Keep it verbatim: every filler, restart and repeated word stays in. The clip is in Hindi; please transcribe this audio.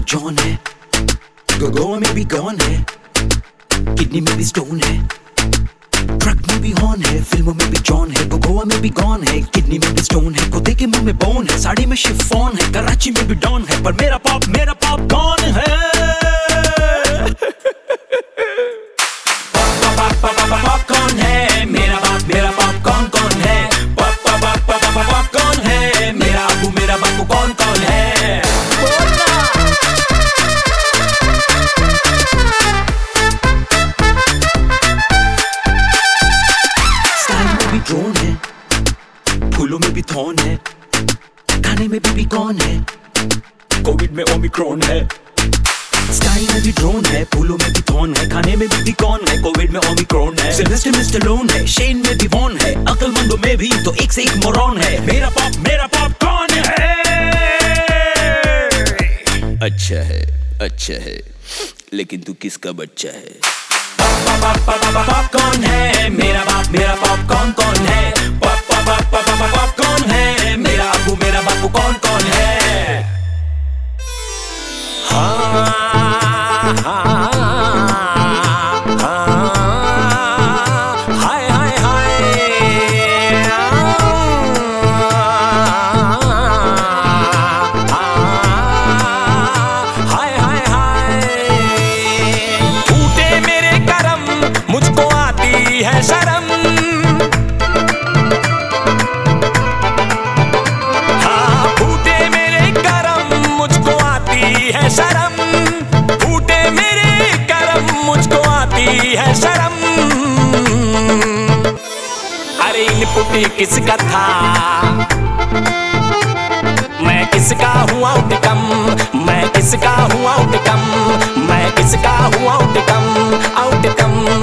जॉन है, गोवा में भी गॉन है, किडनी में भी स्टोन है, ट्रक में भी हॉर्न है, फिल्मों में भी जॉन है, गोवा में भी गॉन है, किडनी में भी स्टोन है, कुत्ते के मुंह में बोन है, साड़ी में शिफॉन है, कराची में भी डॉन है, पर मेरा पॉप मेरा पॉप कौन है? पॉप कौन है? मेरा बाप मेरा पॉप कौन कौन है? पॉप पॉप पॉप पॉप कौन है? मेरा अबू मेरा बापू कौन कौन है? स्टाइल में भी ड्रोन है, फूलों में भी थॉर्न है, खाने में भी, भी कौन है, कोविड में ओमिक्रॉन है। स्टाइल में भी ड्रोन है, फूलों में भी थॉर्न है, खाने में भी, भी कौन है, कोविड में ओमिक्रॉन है। सिल्वेस्टर में स्टैलोन है, शेन में भी वॉन है, अक्लमंदों में भी तो एक से एक मोरॉन है। मेरा पॉप मेरा पॉप कौन है? अच्छा है अच्छा है, लेकिन तू किसका बच्चा है? पॉप कौन है? मेरा बाप मेरा पॉप कौन कौन है? पॉप पॉप पॉप पॉप कौन है? मेरा अबू मेरा बापू कौन कौन है? हाँ हाँ हाय हाय हाय हाय हाय हाय। फूटे मेरे करम, मुझको आती है शर्म, हाँ फूटे मेरे करम, मुझको आती है शर्म, फूटे मेरे करम, मुझको आती है शर्म। अरे इन फूटे किसका था, मैं किसका हूँ आउटकम, मैं किसका हूँ आउटकम, मैं किसका हूँ आउटकम आउटकम।